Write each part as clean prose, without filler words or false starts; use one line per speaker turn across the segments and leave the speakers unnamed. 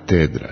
Katedra.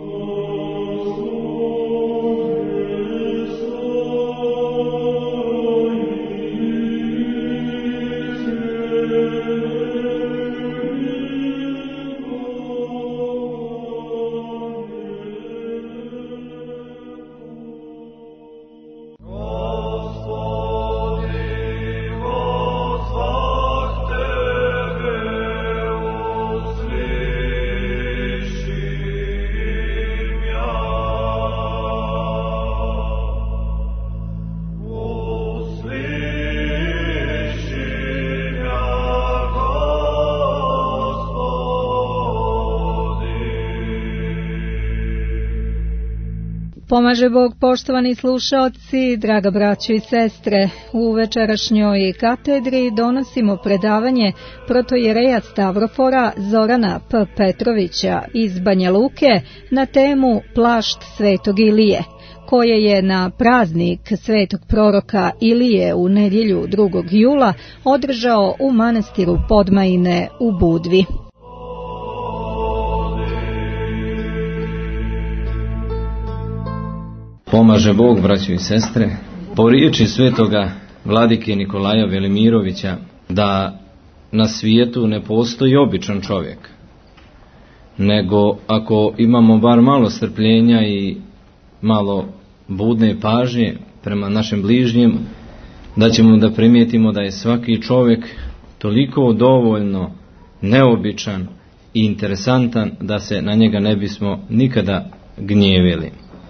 Pomaže Bog, poštovani slušaoci, draga braćo i sestre. U večerašnjoj katedri donosimo predavanje protojereja Stavrofora Zorana P. Petrovića iz Banja Luke na temu Plašt svetog Ilije, koje je na praznik svetog proroka Ilije u nedjelju 2. jula održao u manastiru Podmajine u Budvi.
Pomaže Bog, braćo i sestre, po riječi svetoga vladike Nikolaja Velimirovića, da na svijetu ne postoji običan čovjek, nego ako imamo bar malo strpljenja i malo budne pažnje prema našem bližnjem, da ćemo da primijetimo da je svaki čovjek toliko dovoljno neobičan i interesantan da se na njega ne bismo nikada gnjevili.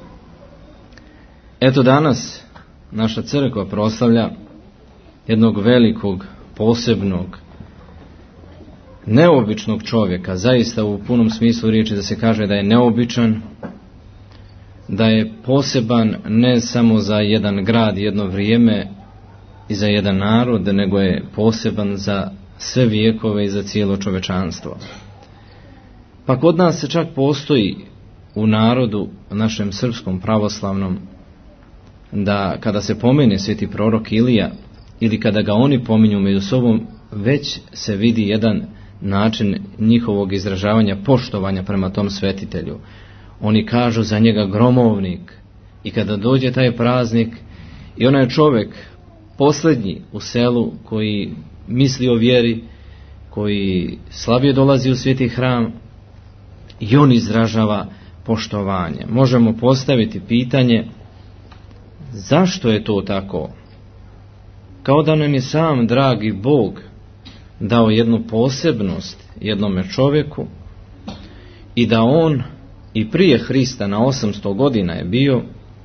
Eto, danas naša crkva proslavlja jednog velikog, posebnog, neobičnog čovjeka, zaista u punom smislu riječi da se kaže da je neobičan, da je poseban ne samo za jedan grad, jedno vrijeme i za jedan narod, nego je poseban za sve vijekove i za cijelo čovečanstvo. Pa kod nas se čak postoji u narodu, našem srpskom pravoslavnom, da kada se pomene sveti prorok Ilija ili kada ga oni pominju među sobom, već se vidi jedan način njihovog izražavanja poštovanja prema tom svetitelju. Oni kažu za njega gromovnik, i kada dođe taj praznik i onaj čovjek posljednji u selu koji misli o vjeri, koji slabije dolazi u sveti hram, i on izražava poštovanje. Možemo postaviti pitanje, zašto je to tako? Kao da nam je sam dragi Bog dao jednu posebnost jednome čovjeku i da on i prije Hrista na 800 godina je bio,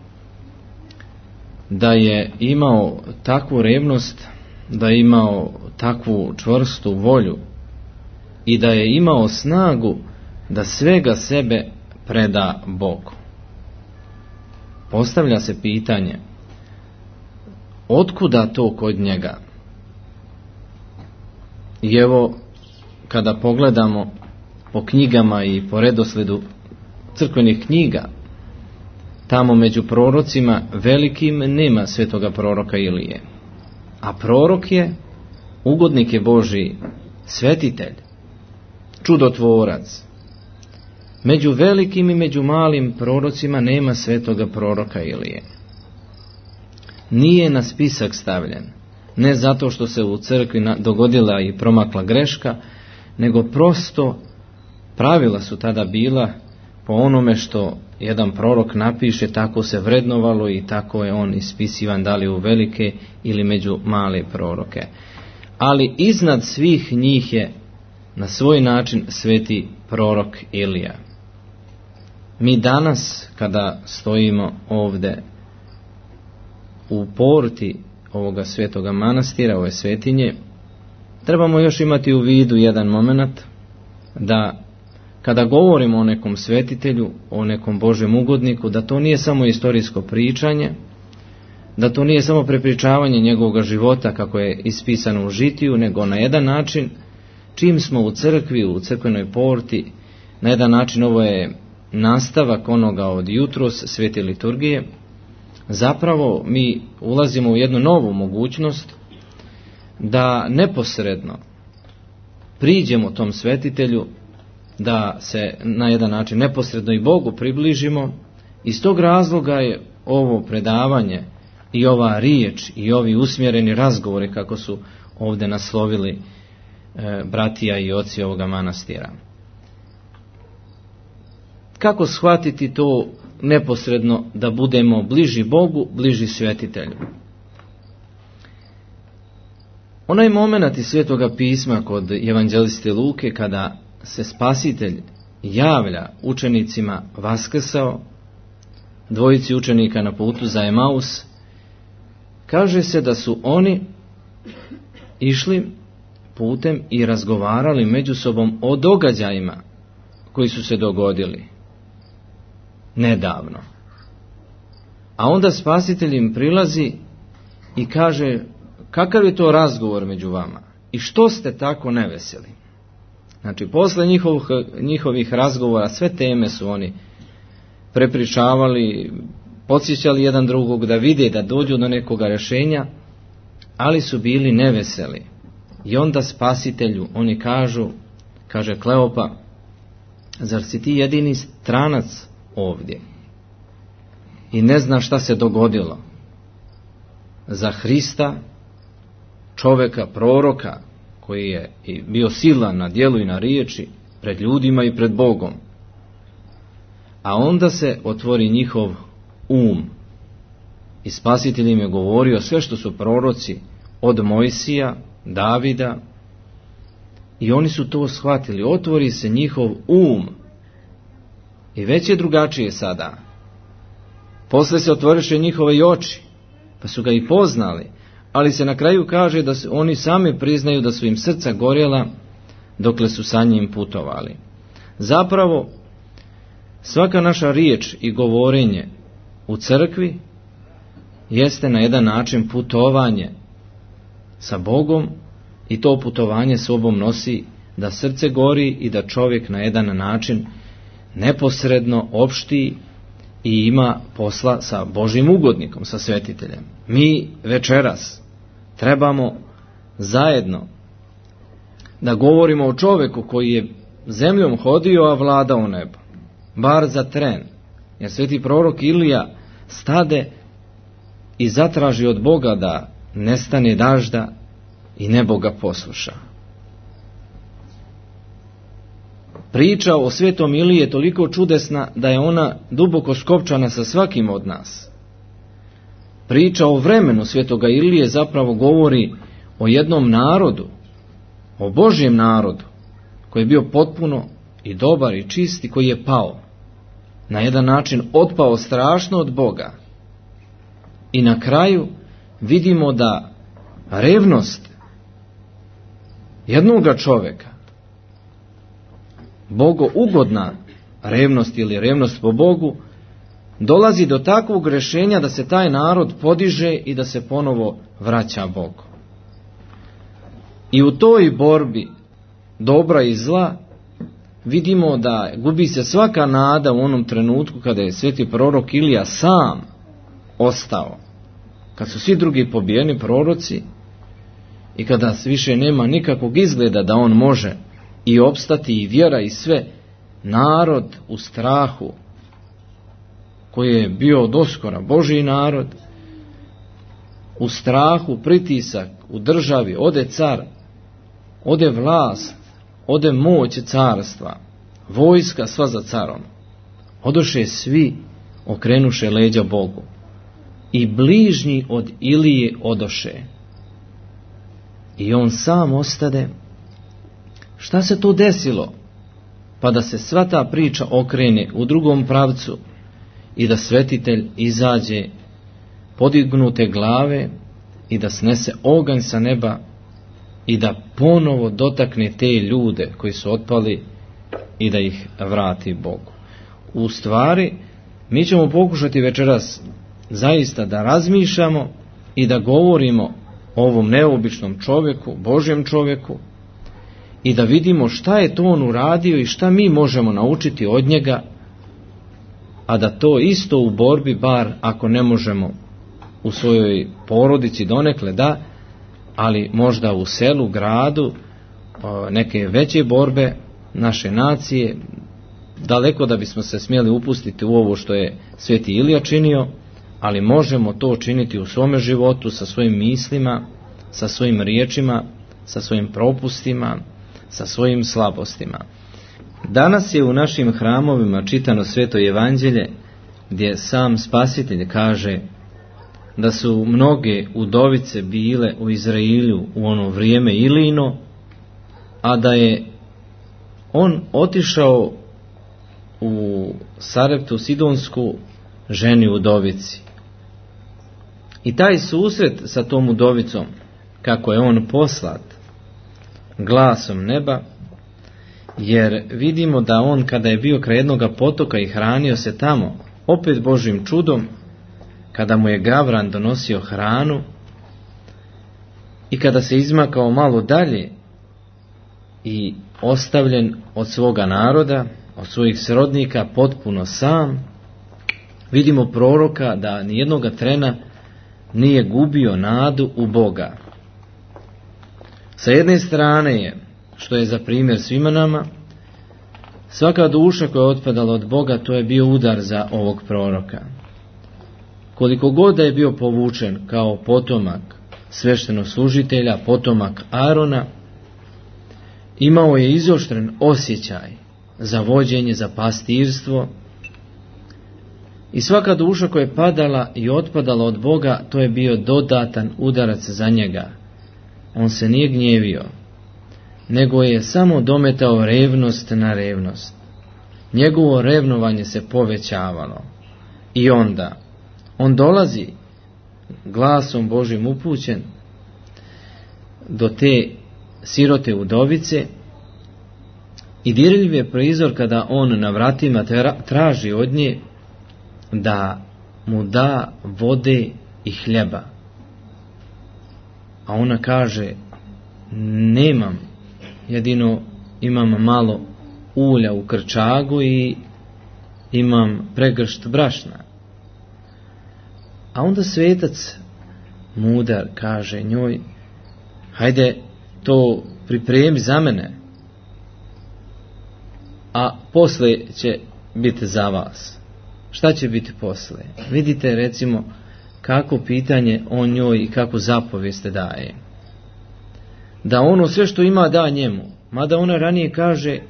da je imao takvu revnost, da je imao takvu čvrstu volju i da je imao snagu da svega sebe preda Bogu. Postavlja se pitanje, otkuda to kod njega? I evo, kada pogledamo po knjigama i po redosledu crkvenih knjiga, tamo među prorocima velikim nema svetoga proroka Ilije. A prorok je, ugodnik je Božji, svetitelj, čudotvorac. Među velikim i među malim prorocima nema svetoga proroka Ilije. Nije na spisak stavljen, ne zato što se u crkvi dogodila i promakla greška, nego prosto pravila su tada bila po onome što jedan prorok napiše, tako se vrednovalo i tako je on ispisivan, da li u velike ili među male proroke. Ali iznad svih njih je na svoj način sveti prorok Ilija. Mi danas, kada stojimo ovdje u porti ovoga svetoga manastira, ove svetinje, trebamo još imati u vidu jedan moment, da kada govorimo o nekom svetitelju, o nekom Božjem ugodniku, da to nije samo istorijsko pričanje, da to nije samo prepričavanje njegovog života kako je ispisano u žitiju, nego na jedan način, čim smo u crkvi, u crkvenoj porti, na jedan način ovo je nastavak onoga od jutros svete liturgije, zapravo mi ulazimo u jednu novu mogućnost da neposredno priđemo tom svetitelju da se na jedan način neposredno i Bogu približimo. Iz tog razloga je ovo predavanje i ova riječ i ovi usmjereni razgovori, kako su ovdje naslovili bratija i oci ovoga manastira. Kako shvatiti to neposredno da budemo bliži Bogu, bliži svjetitelju? Onaj moment iz Svetoga pisma kod evanđeliste Luke kada se Spasitelj javlja učenicima vaskrsao, dvojici učenika na putu za Emaus, kaže se da su oni išli putem i razgovarali među sobom o događajima koji su se dogodili nedavno. A onda Spasitelj im prilazi i kaže: kakav je to razgovor među vama i što ste tako neveseli? Znači, posle njihovih razgovora sve teme su oni prepričavali, podsjećali jedan drugog da vide, da dođu do nekoga rješenja, ali su bili neveseli. I onda Spasitelju oni kažu, kaže Kleopa: zar si ti jedini stranac ovdje i ne znaš šta se dogodilo? Za Hrista, čovjeka, proroka, koji je i bio silan na djelu i na riječi, pred ljudima i pred Bogom. A onda se otvori njihov i Spasitelj im je govorio sve što su proroci od Mojsija, Davida, i oni su to shvatili. Otvori se njihov i već je drugačije sada. Posle se otvoriše njihove i oči, pa su ga i poznali, ali se na kraju kaže da oni sami priznaju da su im srca gorjela dokle su sa njim putovali. Zapravo, svaka naša riječ i govorenje u crkvi jeste na jedan način putovanje sa Bogom, i to putovanje sobom nosi da srce gori i da čovjek na jedan način neposredno opšti i ima posla sa Božjim ugodnikom, sa svetiteljem. Mi večeras trebamo zajedno da govorimo o čovjeku koji je zemljom hodio, a vladao nebo, bar za tren. Jer sveti prorok Ilija stade i zatraži od Boga da nestane dažda i nebo ga posluša. Priča o svetom Iliji je toliko čudesna da je ona duboko skopčana sa svakim od nas. Priča o vremenu svetoga Ilije zapravo govori o jednom narodu, o Božjem narodu, koji je bio potpuno i dobar i čist i koji je pao. Na jedan način otpao strašno od Boga. I na kraju vidimo da revnost jednoga čovjeka, bogougodna revnost ili revnost po Bogu, dolazi do takvog rješenja da se taj narod podiže i da se ponovo vraća Bogu. I u toj borbi dobra i zla vidimo da gubi se svaka nada u onom trenutku kada je sveti prorok Ilija sam ostao, kad su svi drugi pobijeni proroci i kada više nema nikakvog izgleda da on može i opstati i vjera i sve. Narod u strahu, koji je bio doskora Božji narod, u strahu, pritisak u državi, ode car, ode vlast, ode moć carstva, vojska sva za carom. Odoše svi, okrenuše leđa Bogu. I bližnji od Ilije odoše. I on sam ostade. Šta se to desilo? Pa da se sva ta priča okrene u drugom pravcu i da svetitelj izađe podignute glave i da snese oganj sa neba i da ponovo dotakne te ljude koji su otpali i da ih vrati Bogu. U stvari, mi ćemo pokušati večeras zaista da razmišljamo i da govorimo o ovom neobičnom čovjeku, Božjem čovjeku, i da vidimo šta je to on uradio i šta mi možemo naučiti od njega, a da to isto u borbi, bar ako ne možemo u svojoj porodici donekle, da, ali možda u selu, gradu, neke veće borbe naše nacije, daleko da bismo se smjeli upustiti u ovo što je sveti Ilija činio, ali možemo to činiti u svome životu, sa svojim mislima, sa svojim riječima, sa svojim propustima, sa svojim slabostima. Danas je u našim hramovima čitano Sveto Evanđelje, gdje sam Spasitelj kaže da su mnoge udovice bile u Izraelju u ono vrijeme Ilijino, a da je on otišao u Sareptu Sidonsku ženi udovici. I taj susret sa tom udovicom, kako je on poslat glasom neba, jer vidimo da on kada je bio kraj jednoga potoka i hranio se tamo, opet Božjim čudom, kada mu je Gavran donosio hranu i kada se izmakao malo dalje i ostavljen od svoga naroda, od svojih srodnika, potpuno sam, vidimo proroka da nijednoga trena nije gubio nadu u Boga. Sa jedne strane je, što je za primjer svima nama, svaka duša koja je otpadala od Boga, to je bio udar za ovog proroka. Koliko god da je bio povučen kao potomak sveštenoslужitelja, potomak Arona, imao je izoštren osjećaj za vođenje, za pastirstvo, i svaka duša koja je padala i otpadala od Boga, to je bio dodatan udarac za njega. On se nije gnjevio, nego je samo dometao revnost na revnost. Njegovo revnovanje se povećavalo. I onda on dolazi glasom Božjim upućen do te sirote udovice i dirljiv je prizor kada on na vratima traži od nje da mu da vode i hljeba. A ona kaže: nemam, jedino imam malo ulja u krčagu i imam pregršt brašna. A onda svetac mudar kaže njoj: hajde to pripremi za mene, a posle će biti za vas. Šta će biti posle? Vidite recimo kako pitanje o njoj i kako zapovijest daje. Da ono sve što ima da njemu, mada ona ranije kaže: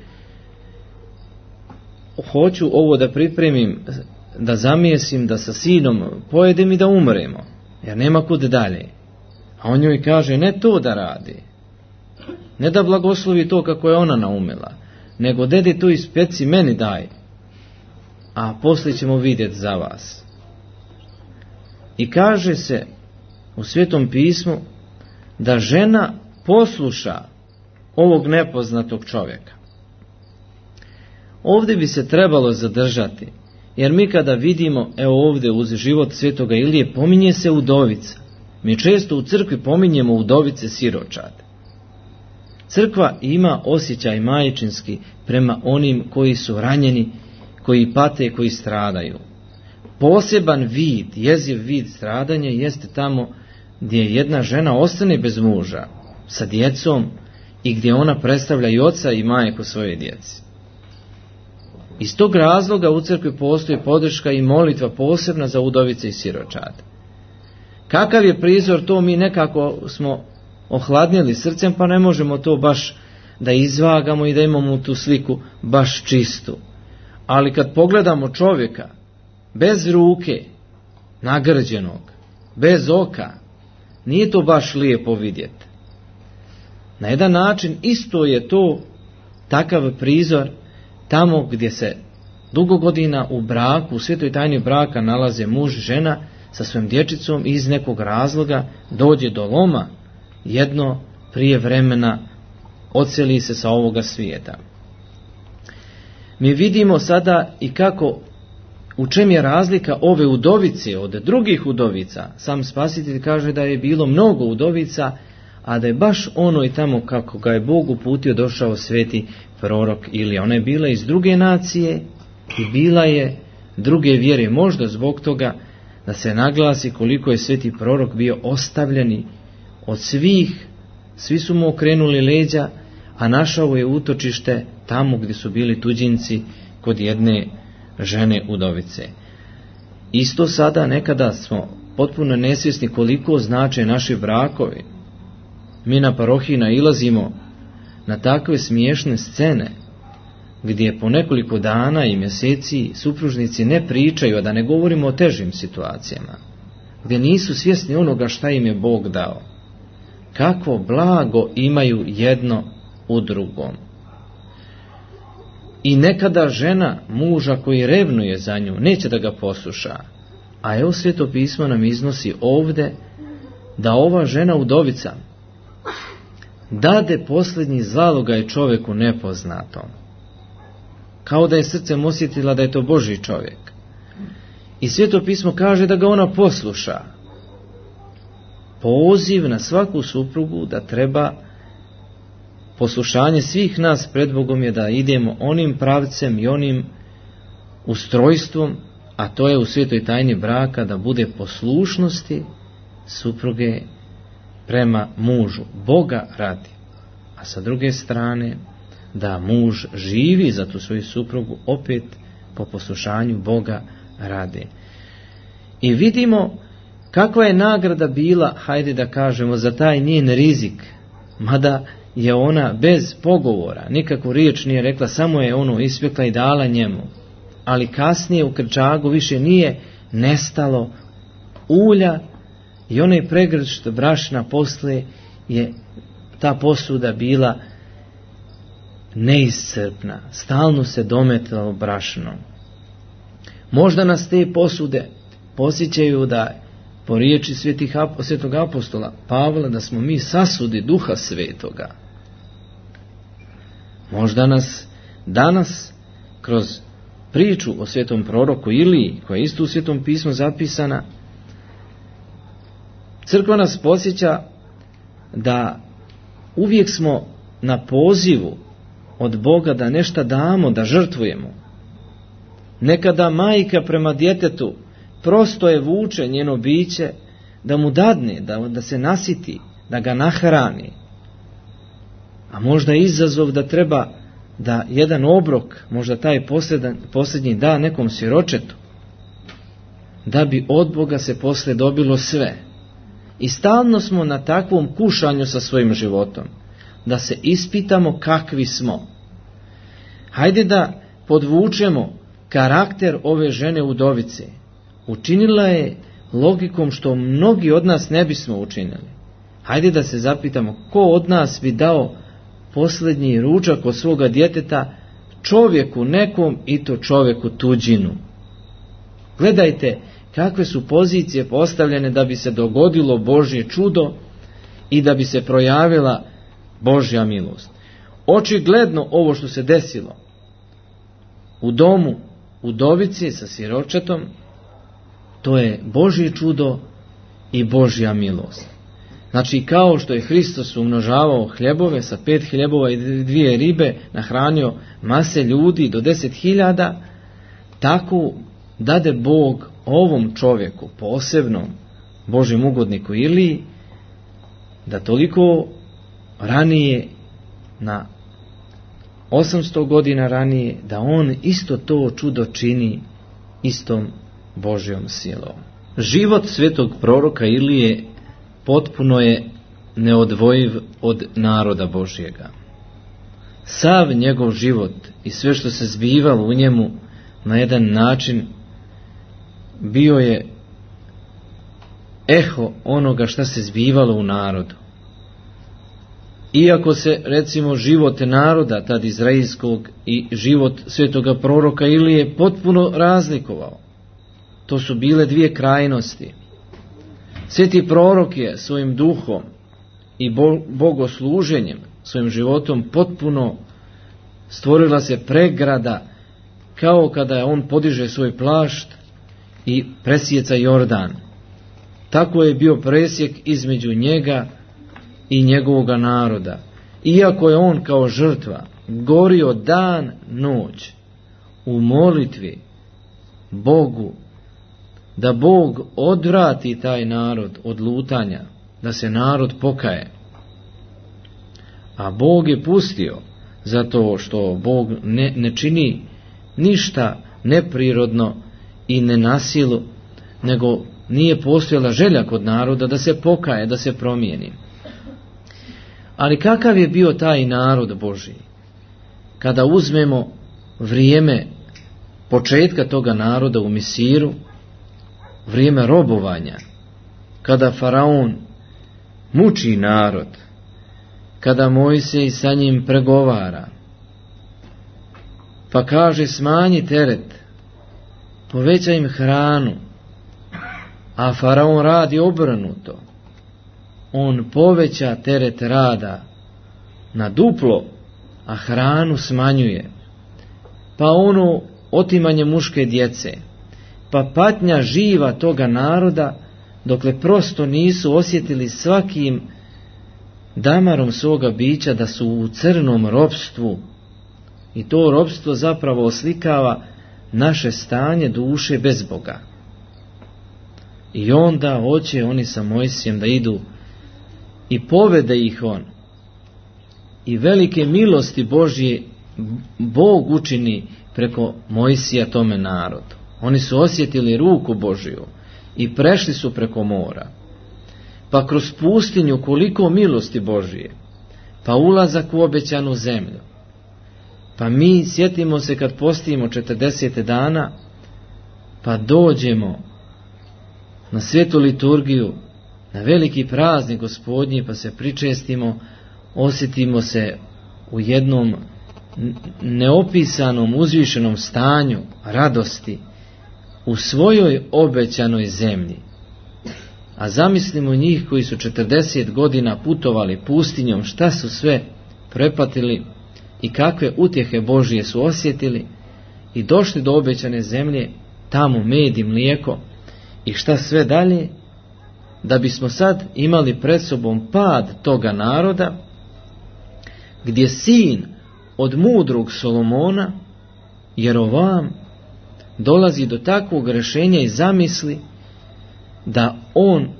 hoću ovo da pripremim, da zamijesim, da sa sinom pojedem i da umremo, jer nema kud dalje. A on njoj kaže ne to da radi, ne da blagoslovi to kako je ona naumila, nego dede to ispeci meni daj, a poslije ćemo vidjeti za vas. I kaže se u Svetom pismu da žena posluša ovog nepoznatog čovjeka. Ovdje bi se trebalo zadržati, jer mi kada vidimo, evo ovdje uz život svetoga Ilije, pominje se udovica. Mi često u crkvi pominjemo udovice siročade. Crkva ima osjećaj majčinski prema onim koji su ranjeni, koji pate, koji stradaju. Poseban vid, jeziv vid stradanja jeste tamo gdje jedna žena ostane bez muža, sa djecom, i gdje ona predstavlja i oca i majku svoje djeci. Iz tog razloga u crkvi postoji podrška i molitva posebna za udovice i siročade. Kakav je prizor, to mi nekako smo ohladnjeli srcem, pa ne možemo to baš da izvagamo i da imamo tu sliku baš čistu. Ali kad pogledamo čovjeka bez ruke, nagrđenog, bez oka, nije to baš lijepo vidjeti. Na jedan način isto je to takav prizor tamo gdje se dugo godina u braku, u svetoj tajni braka nalaze muž i žena sa svojom dječicom i iz nekog razloga dođe do loma, jedno prije vremena odseli se sa ovoga svijeta. Mi vidimo sada i kako, u čem je razlika ove udovice od drugih udovica. Sam Spasitelj kaže da je bilo mnogo udovica, a da je baš ono i tamo kako ga je Bog uputio došao sveti prorok Ilija. Ona je bila iz druge nacije i bila je druge vjere, možda zbog toga da se naglasi koliko je sveti prorok bio ostavljeni od svih, svi su mu okrenuli leđa, a našao je utočište tamo gdje su bili tuđinci, kod jedne žene udovice. Isto sada nekada smo potpuno nesvjesni koliko znače naši brakovi. Mi na parohiji nailazimo na takve smiješne scene gdje po nekoliko dana i mjeseci supružnici ne pričaju, a da ne govorimo o težim situacijama, gdje nisu svjesni onoga šta im je Bog dao. Kakvo blago imaju jedno u drugom. I nekada žena muža koji revnuje za nju neće da ga posluša. A evo Sveto pismo nam iznosi ovdje da ova žena udovica dade posljednji zalogaj čovjeku nepoznatom. Kao da je srcem osjetila da je to Božji čovjek. I Sveto pismo kaže da ga ona posluša. Poziv na svaku suprugu da treba poslušanje svih nas pred Bogom je da idemo onim pravcem i onim ustrojstvom, a to je u svetoj tajni braka da bude poslušnosti supruge prema mužu, Boga radi. A sa druge strane da muž živi za tu svoju suprugu opet po poslušanju Boga radi. I vidimo kakva je nagrada bila, hajde da kažemo, za taj njen rizik, mada je ona bez pogovora, nikakvu riječ nije rekla, samo je ono ispekla i dala njemu. Ali kasnije u krčagu više nije nestalo ulja i onaj pregršt brašna posle je ta posuda bila neiscrpna, stalno se dometalo brašno. Možda nas te posude posjećaju da po riječi svetog apostola Pavla da smo mi sasudi Duha Svetoga. Možda nas danas kroz priču o svetom proroku Iliji, koja je isto u Svetom pismu zapisana, crkva nas podsjeća da uvijek smo na pozivu od Boga da nešto damo, da žrtvujemo. Nekada majka prema djetetu prosto je vuče njeno biće da mu dadne, da se nasiti, da ga nahrani. A možda je izazov da treba da jedan obrok, možda taj posljednji da nekom siročetu, da bi od Boga se posle dobilo sve. I stalno smo na takvom kušanju sa svojim životom, da se ispitamo kakvi smo. Hajde da podvučemo karakter ove žene udovice. Učinila je logikom što mnogi od nas ne bismo učinili. Hajde da se zapitamo ko od nas bi dao posljednji ručak od svoga djeteta čovjeku nekom i to čovjeku tuđinu. Gledajte kakve su pozicije postavljene da bi se dogodilo Božje čudo i da bi se projavila Božja milost. Očigledno ovo što se desilo u domu udovice sa siročetom, to je Božje čudo i Božja milost. Znači, kao što je Hristos umnožavao hljebove sa 5 hljebova i 2 ribe, nahranio mase ljudi do 10.000, tako dade Bog ovom čovjeku, posebnom Božjem ugodniku Iliji, da toliko ranije, na 800 godina ranije, da on isto to čudo čini istom Božjom silom. Život svetog proroka Ilije potpuno je neodvojiv od naroda Božjega. Sav njegov život i sve što se zbivalo u njemu na jedan način bio je eho onoga što se zbivalo u narodu. Iako se, recimo, život naroda tad izraelskog i život svetoga proroka Ilije potpuno razlikovao. To su bile dvije krajnosti. Sveti prorok je svojim duhom i bogosluženjem, svojim životom potpuno stvorila se pregrada, kao kada on podiže svoj plašt i presjeca Jordan. Tako je bio presjek između njega i njegovoga naroda. Iako je on kao žrtva gorio dan, noć u molitvi Bogu, da Bog odvrati taj narod od lutanja, da se narod pokaje. A Bog je pustio, zato što Bog ne čini ništa neprirodno i ne na silu, nego nije postojala želja kod naroda da se pokaje, da se promijeni. Ali kakav je bio taj narod Božji? Kada uzmemo vrijeme početka toga naroda u Misiru, vrijeme robovanja, kada faraon muči narod, kada Mojsij sa njim pregovara, pa kaže smanji teret, poveća im hranu, a faraon radi obrnuto. On poveća teret rada na duplo, a hranu smanjuje. Pa ono otimanje muške djece, pa patnja živa toga naroda, dokle prosto nisu osjetili svakim damarom svoga bića da su u crnom ropstvu. I to ropstvo zapravo oslikava naše stanje duše bez Boga. I onda hoće oni sa Mojsijem da idu i povede ih on. I velike milosti Božje Bog učini preko Mojsija tome narodu. Oni su osjetili ruku Božju i prešli su preko mora. Pa kroz pustinju koliko milosti Božje, pa ulazak u obećanu zemlju. Pa mi sjetimo se kad postimo 40 dana, pa dođemo na svetu liturgiju, na veliki praznik Gospodnji, pa se pričestimo, osjetimo se u jednom neopisanom, uzvišenom stanju radosti u svojoj obećanoj zemlji. A zamislimo njih koji su 40 godina putovali pustinjom, šta su sve prepatili i kakve utjehe Božje su osjetili i došli do obećane zemlje, tamo med i mlijeko i šta sve dalje, da bismo sad imali pred sobom pad toga naroda, gdje sin od mudrog Solomona, Jerovam, dolazi do takvog rješenja i zamisli da on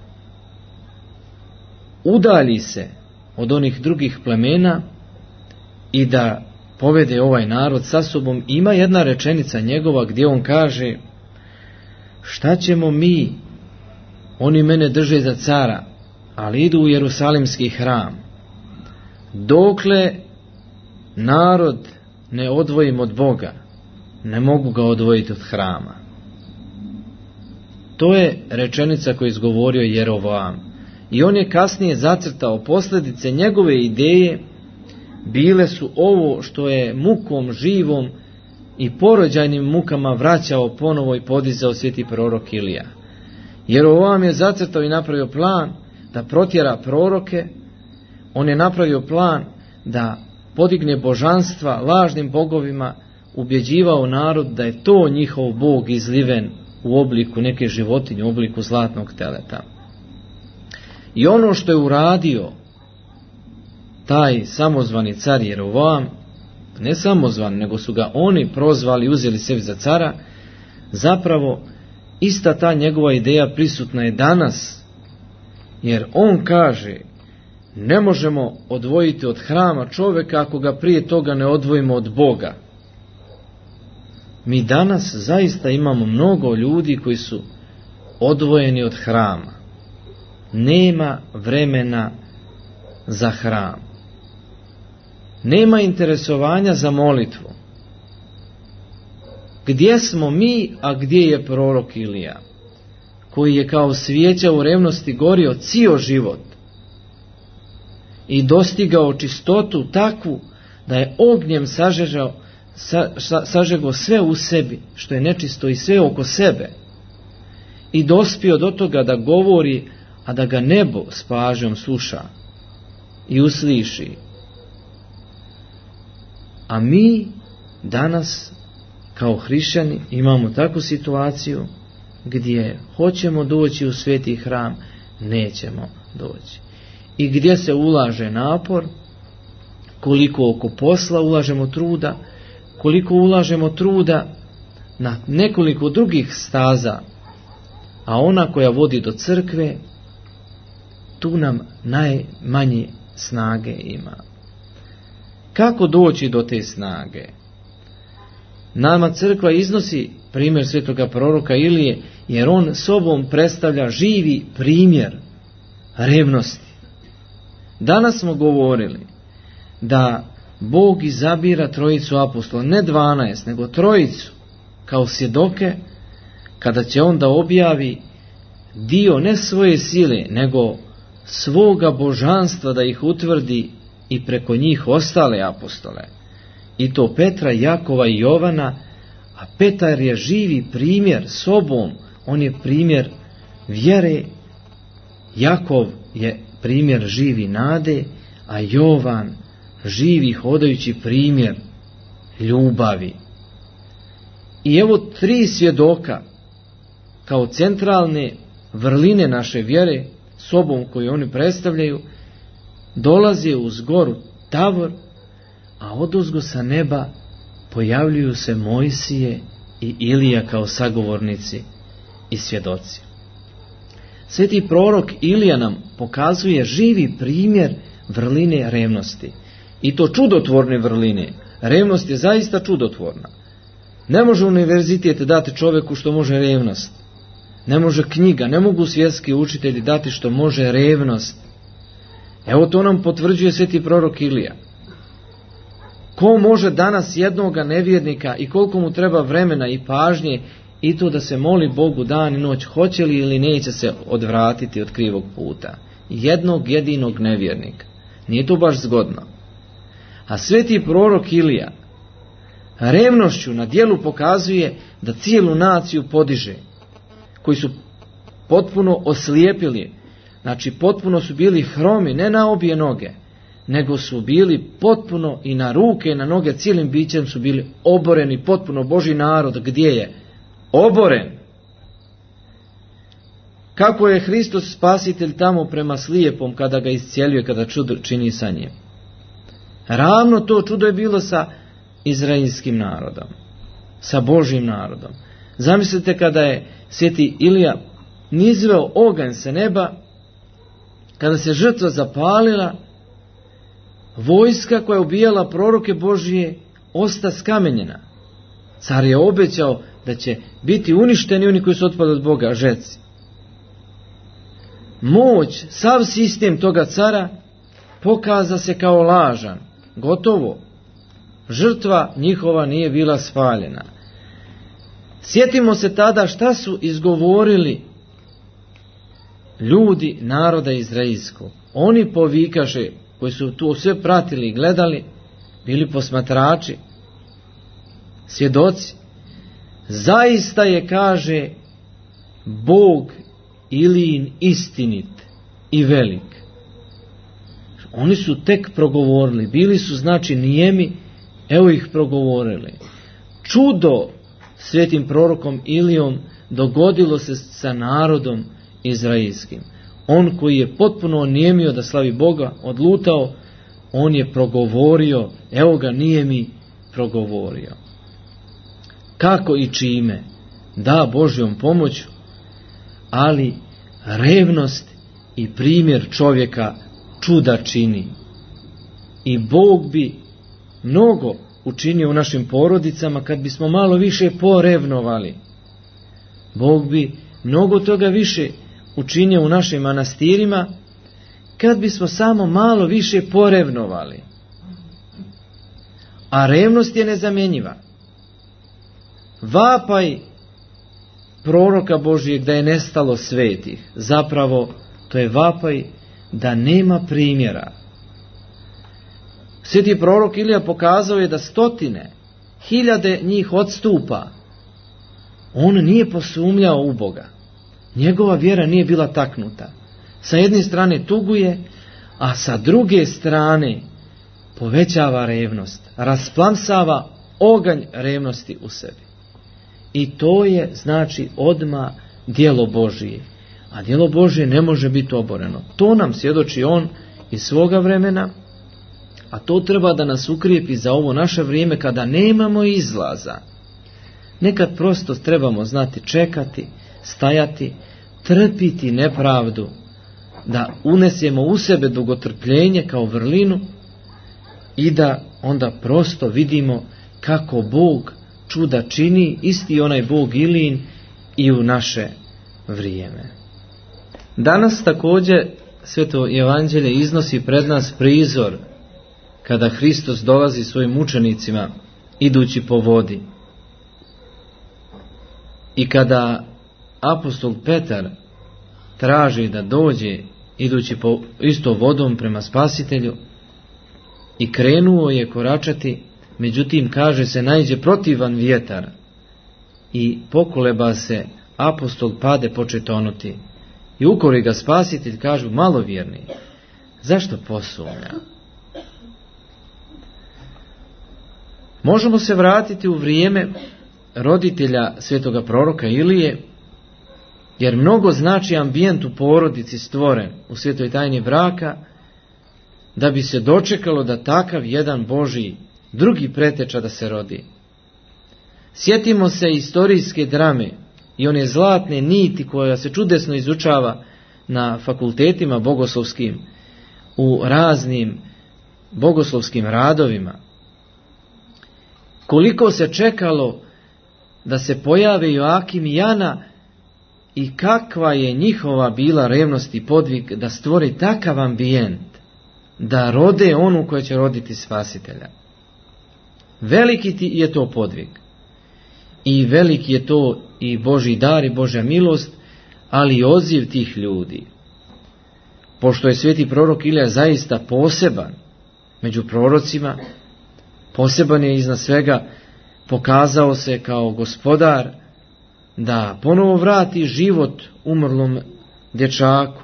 udalji se od onih drugih plemena i da povede ovaj narod sa sobom. Ima jedna rečenica njegova gdje on kaže: šta ćemo mi, oni mene drže za cara, ali idu u Jerusalimski hram, dokle narod ne odvojim od Boga, ne mogu ga odvojiti od hrama. To je rečenica koju je izgovorio Jerovam. I on je kasnije zacrtao posljedice njegove ideje, bile su ovo što je mukom živom i porođajnim mukama vraćao ponovo i podizao sveti prorok Ilija. Jerovam je zacrtao i napravio plan da protjera proroke, on je napravio plan da podigne božanstva lažnim bogovima, ubjeđivao narod da je to njihov Bog izliven u obliku neke životinje, u obliku zlatnog teleta. I ono što je uradio taj samozvani car Jerovam, ne samozvan, nego su ga oni prozvali i uzeli sebi za cara, zapravo ista ta njegova ideja prisutna je danas, jer on kaže: ne možemo odvojiti od hrama čovjeka ako ga prije toga ne odvojimo od Boga. Mi danas zaista imamo mnogo ljudi koji su odvojeni od hrama. Nema vremena za hram. Nema interesovanja za molitvu. Gdje smo mi, a gdje je prorok Ilija, koji je kao svijeća u revnosti gorio cijel život i dostigao čistotu takvu da je ognjem sažegao sve u sebi što je nečisto i sve oko sebe i dospio do toga da govori, a da ga nebo s pažnjom sluša i usliši. A mi danas kao hrišćani imamo takvu situaciju gdje hoćemo doći u sveti hram, nećemo doći. I gdje se ulaže napor, koliko oko posla ulažemo truda, koliko ulažemo truda na nekoliko drugih staza, a ona koja vodi do crkve, tu nam najmanje snage ima. Kako doći do te snage? Nama crkva iznosi primjer svetoga proroka Ilije, jer on sobom predstavlja živi primjer revnosti. Danas smo govorili da Bog izabira trojicu apostola, ne 12, nego trojicu, kao svjedoke, kada će on da objavi dio ne svoje sile, nego svoga božanstva, da ih utvrdi i preko njih ostale apostole. I to Petra, Jakova i Jovana, a Petar je živi primjer sobom, on je primjer vjere, Jakov je primjer živi nade, a Jovan živi hodajući primjer ljubavi. I evo 3 svjedoka kao centralne vrline naše vjere sobom koju oni predstavljaju, dolaze uz goru Tavor, a odozgo sa neba pojavljuju se Mojsije i Ilija kao sagovornici i svjedoci. Sveti prorok Ilija nam pokazuje živi primjer vrline revnosti. I to čudotvorne vrline. Revnost je zaista čudotvorna. Ne može univerzitet dati čovjeku što može revnost. Ne može knjiga, ne mogu svjetski učitelji dati što može revnost. Evo to nam potvrđuje sveti prorok Ilija. Ko može danas jednoga nevjernika i koliko mu treba vremena i pažnje i to da se moli Bogu dan i noć, hoće li ili neće se odvratiti od krivog puta? Jednog jedinog nevjernika. Nije to baš zgodno. A sveti prorok Ilija revnošću na djelu pokazuje da cijelu naciju podiže, koji su potpuno oslijepili, znači potpuno su bili hromi, ne na obje noge, nego su bili potpuno i na ruke i na noge, cijelim bićem su bili oboreni, potpuno Božji narod. Gdje je? Oboren. Kako je Hristos spasitelj tamo prema slijepom kada ga iscijeljuje, kada čudo čini sa njim. Ravno to čudo je bilo sa izraelskim narodom, sa Božjim narodom. Zamislite kada je sveti Ilija nizveo oganj sa neba, kada se žrtva zapalila, vojska koja je ubijala proroke Božije osta skamenjena. Car je obećao da će biti uništeni oni koji su otpali od Boga, žeci. Moć, sav sistem toga cara pokaza se kao lažan. Gotovo. Žrtva njihova nije bila spaljena. Sjetimo se tada šta su izgovorili ljudi naroda izraelskog. Oni povikaše, koji su tu sve pratili i gledali, bili posmatrači, svjedoci. Zaista je, kaže, Bog Ilijin istinit i velik. Oni su tek progovorili, bili su znači nijemi, evo ih progovorili. Čudo svetim prorokom Ilijom dogodilo se sa narodom izraelskim. On koji je potpuno onijemio da slavi Boga, odlutao, on je progovorio, evo ga nijemi progovorio. Kako i čime? Da, Božjom pomoću, ali revnost i primjer čovjeka čuda čini. I Bog bi mnogo učinio u našim porodicama kad bismo malo više porevnovali. Bog bi mnogo toga više učinio u našim manastirima kad bismo samo malo više porevnovali. A revnost je nezamjenjiva. Vapaj proroka Božijeg da je nestalo svetih, zapravo to je vapaj da nema primjera. Sveti prorok Ilija pokazao je da 100, 1000 njih odstupa. On nije posumnjao u Boga. Njegova vjera nije bila taknuta. Sa jedne strane tuguje, a sa druge strane povećava revnost, rasplamsava oganj revnosti u sebi. I to je znači odmah djelo Božije. A djelo Božije ne može biti oboreno. To nam svjedoči on iz svoga vremena, a to treba da nas ukrijepi za ovo naše vrijeme kada nemamo izlaza. Nekad prosto trebamo znati čekati, stajati, trpiti nepravdu, da unesemo u sebe dugotrpljenje kao vrlinu i da onda prosto vidimo kako Bog čuda čini, isti onaj Bog Ilin i u naše vrijeme. Danas također Sveto Evanđelje iznosi pred nas prizor kada Hristos dolazi svojim učenicima idući po vodi. I kada apostol Petar traži da dođe idući po isto vodom prema Spasitelju i krenuo je koračati, međutim kaže se naiđe protivan vjetar i pokoleba se, apostol pade, poče tonuti. I ukori ga Spasitelj, kažu malovjerni, zašto posumnja? Možemo se vratiti u vrijeme roditelja svetoga proroka Ilije, jer mnogo znači ambijent u porodici stvoren u svetoj tajni braka, da bi se dočekalo da takav jedan Božji drugi preteča da se rodi. Sjetimo se istorijske drame i one zlatne niti koja se čudesno izučava na fakultetima bogoslovskim, u raznim bogoslovskim radovima. Koliko se čekalo da se pojave Joakim i Jana i kakva je njihova bila revnost i podvig da stvori takav ambijent, da rode onu koja će roditi Spasitelja. Veliki je to podvig i veliki je to i Božji dar i Božja milost, ali i odziv tih ljudi. Pošto je sveti prorok Ilija zaista poseban među prorocima, poseban je iznad svega, pokazao se kao gospodar da ponovo vrati život umrlom dječaku.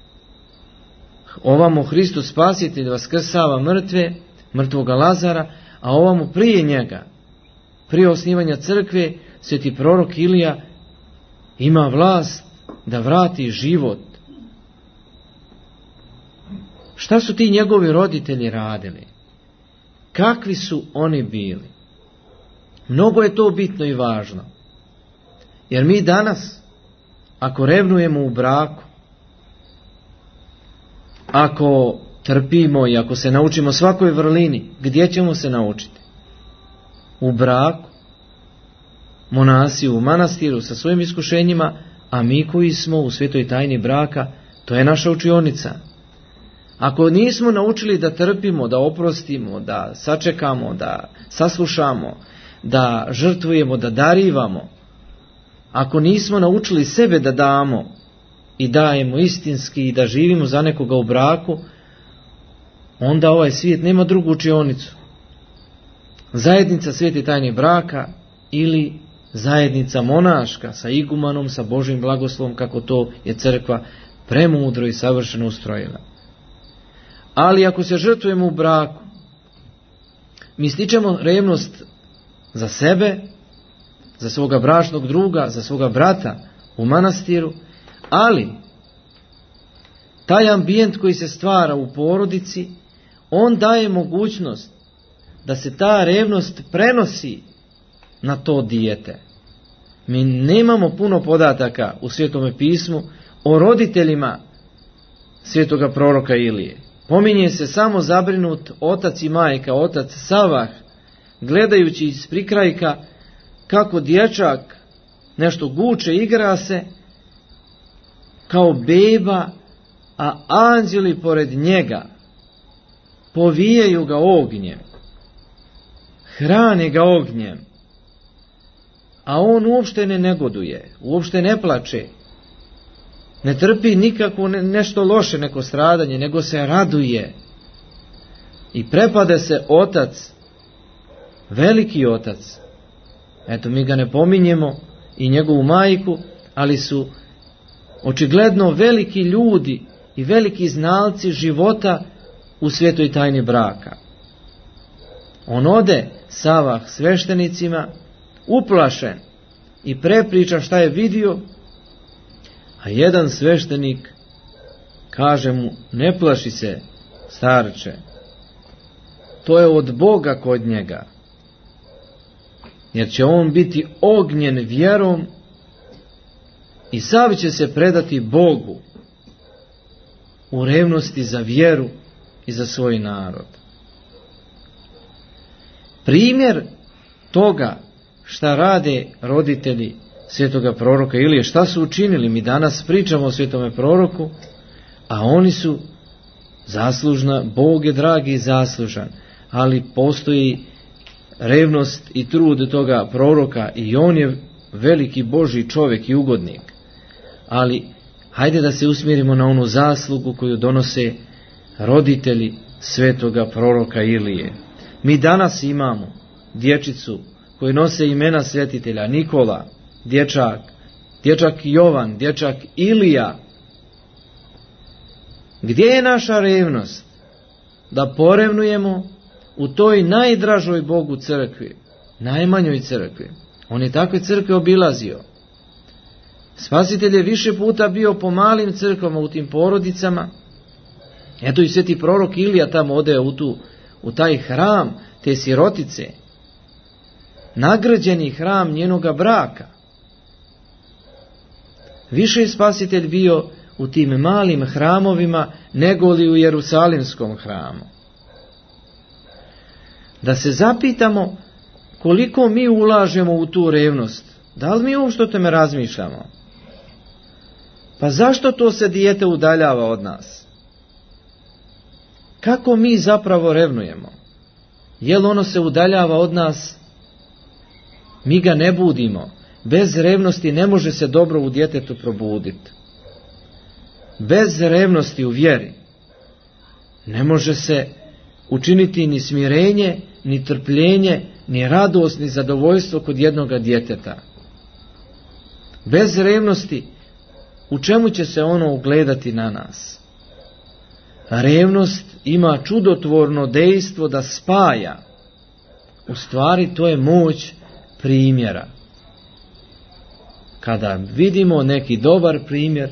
Ovamo Hristos Spasitelj vaskrsava mrtvoga Lazara, a ovamo prije njega, prije osnivanja crkve, sveti prorok Ilija ima vlast da vrati život. Šta su ti njegovi roditelji radili? Kakvi su oni bili? Mnogo je to bitno i važno. Jer mi danas, ako revnujemo u braku, ako trpimo i ako se naučimo svakoj vrlini, gdje ćemo se naučiti? U braku, monasi u manastiru sa svojim iskušenjima, a mi koji smo u svetoj tajni braka, to je naša učionica. Ako nismo naučili da trpimo, da oprostimo, da sačekamo, da saslušamo, da žrtvujemo, da darivamo, ako nismo naučili sebe da damo i dajemo istinski i da živimo za nekoga u braku, onda ovaj svijet nema drugu učionicu. Zajednica svete tajne braka ili zajednica monaška sa igumanom, sa Božjim blagoslovom, kako to je crkva premudro i savršeno ustrojila. Ali ako se žrtvujemo u braku, mi stičemo revnost za sebe, za svoga bračnog druga, za svoga brata u manastiru, ali taj ambijent koji se stvara u porodici, on daje mogućnost da se ta revnost prenosi na to dijete. Mi nemamo puno podataka u Svetome pismu o roditeljima svetoga proroka Ilije. Pominje se samo zabrinut otac i majka, otac Savah, gledajući iz prikrajka kako dječak nešto guče, igra se kao beba, a anđeli pored njega povijaju ga ognjem, hrane ga ognjem, a on uopšte ne negoduje, uopšte ne plače, ne trpi nikako nešto loše, neko stradanje, nego se raduje. I prepade se otac, veliki otac. Eto, mi ga ne pominjemo i njegovu majku, ali su očigledno veliki ljudi i veliki znalci života u svetoj tajni braka. On ode Savah sveštenicima, uplašen, i prepriča šta je vidio, a jedan sveštenik kaže mu: ne plaši se, starče, to je od Boga kod njega, jer će on biti ognjen vjerom i sav će se predati Bogu u revnosti za vjeru i za svoj narod. Primjer toga šta rade roditelji svetoga proroka Ilije, šta su učinili. Mi danas pričamo o svetome proroku, a oni su zaslužna, Bog je dragi i zaslužan, ali postoji revnost i trud toga proroka i on je veliki Božji čovjek i ugodnik. Ali hajde da se usmjerimo na onu zaslugu koju donose roditelji svetoga proroka Ilije. Mi danas imamo dječicu koji nose imena svetitelja Nikola, dječak Jovan, dječak Ilija. Gdje je naša revnost da porevnujemo u toj najdražoj Bogu crkvi, najmanjoj crkvi? On je takve crkve obilazio. Spasitelj je više puta bio po malim crkvama u tim porodicama. Eto i sveti prorok Ilija tamo ode u taj hram te sirotice, nagrađeni hram njenoga braka. Više je spasitelj bio u tim malim hramovima nego li u Jerusalimskom hramu. Da se zapitamo koliko mi ulažemo u tu revnost. Da li mi uopšte o tome razmišljamo? Pa zašto to se dijete udaljava od nas? Kako mi zapravo revnujemo? Jel ono se udaljava od nas? Mi ga ne budimo. Bez revnosti ne može se dobro u djetetu probuditi. Bez revnosti u vjeri ne može se učiniti ni smirenje, ni trpljenje, ni radost, ni zadovoljstvo kod jednoga djeteta. Bez revnosti u čemu će se ono ugledati na nas? Revnost ima čudotvorno dejstvo da spaja. U stvari to je moć primjera. Kada vidimo neki dobar primjer,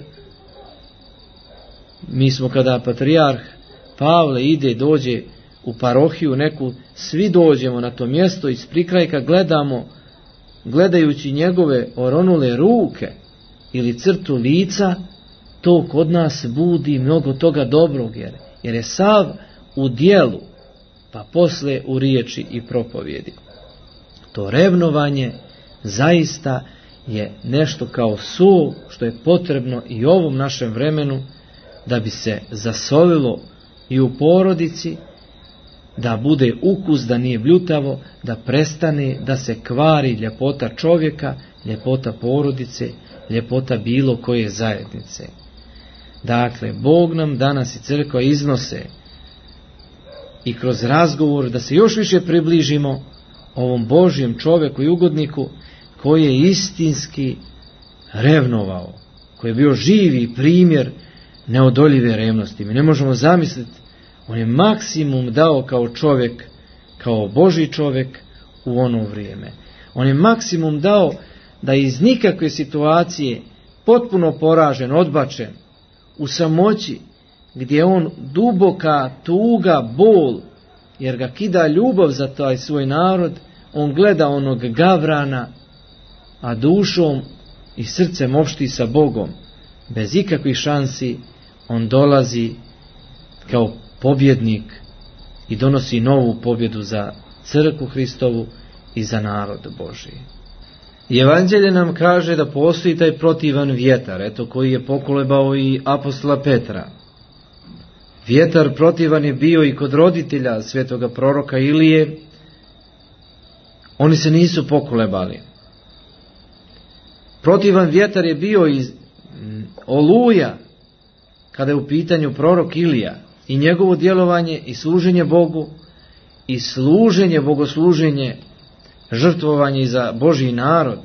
mi smo kada patrijarh Pavle dođe u parohiju neku, svi dođemo na to mjesto i iz prikrajka gledamo, gledajući njegove oronule ruke ili crtu lica, to kod nas budi mnogo toga dobrog, jer je sav u djelu, pa posle u riječi i propovjedi. To revnovanje zaista je nešto kao sol što je potrebno i ovom našem vremenu da bi se zasolilo i u porodici, da bude ukus, da nije bljutavo, da prestane da se kvari ljepota čovjeka, ljepota porodice, ljepota bilo koje zajednice. Dakle, Bog nam danas i crkva iznose i kroz razgovor da se još više približimo ovom Božjem čovjeku i ugodniku koji je istinski revnovao, koji je bio živi primjer neodoljive revnosti. Mi ne možemo zamisliti, on je maksimum dao kao čovjek, kao Božji čovjek u ono vrijeme. On je maksimum dao da iz nikakve situacije potpuno poražen, odbačen, u samoći, gdje on duboka tuga, bol, jer ga kida ljubav za taj svoj narod, on gleda onog gavrana, a dušom i srcem opšti sa Bogom. Bez ikakvih šansi on dolazi kao pobjednik i donosi novu pobjedu za crkvu Hristovu i za narod Božji. I Evanđelje nam kaže da postoji taj protivan vjetar, eto koji je pokolebao i apostola Petra. Vjetar protivan je bio i kod roditelja svetoga proroka Ilije. Oni se nisu pokolebali. Protivan vjetar je bio i oluja kada je u pitanju prorok Ilija i njegovo djelovanje i služenje Bogu i služenje, bogosluženje, žrtvovanje i za Božji narod.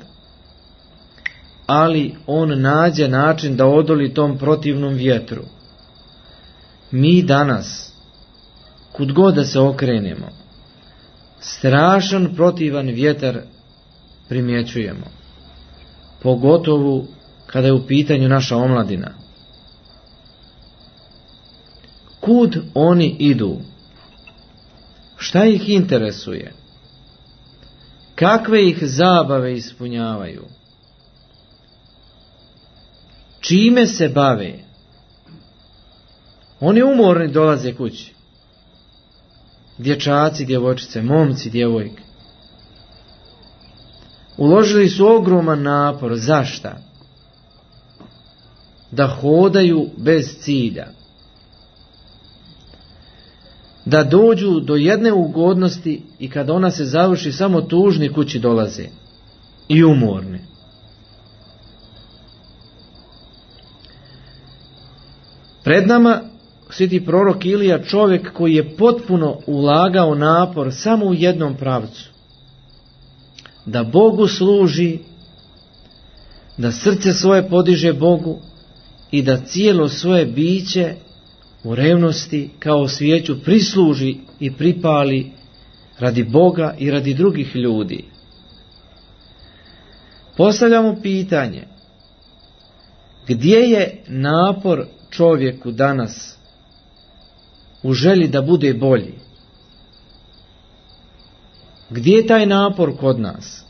Ali on nađe način da odoli tom protivnom vjetru. Mi danas, kud god da se okrenemo, strašan protivan vjetar primjećujemo. Pogotovo kada je u pitanju naša omladina. Kud oni idu? Šta ih interesuje? Kakve ih zabave ispunjavaju? Čime se bave? Oni umorni dolaze kući.
dječaci, djevojčice, momci, djevojke. Uložili su ogroman napor. Zašto? Da hodaju bez cilja. Da dođu do jedne ugodnosti i kad ona se završi samo tužni kući dolaze. I umorni. Pred nama sveti prorok Ilija, čovjek koji je potpuno ulagao napor samo u jednom pravcu. Da Bogu služi, da srce svoje podiže Bogu i da cijelo svoje biće u revnosti kao svijeću prisluži i pripali radi Boga i radi drugih ljudi. Postavljamo pitanje, gdje je napor čovjeku danas u želji da bude bolji? Gdje je taj napor kod nas?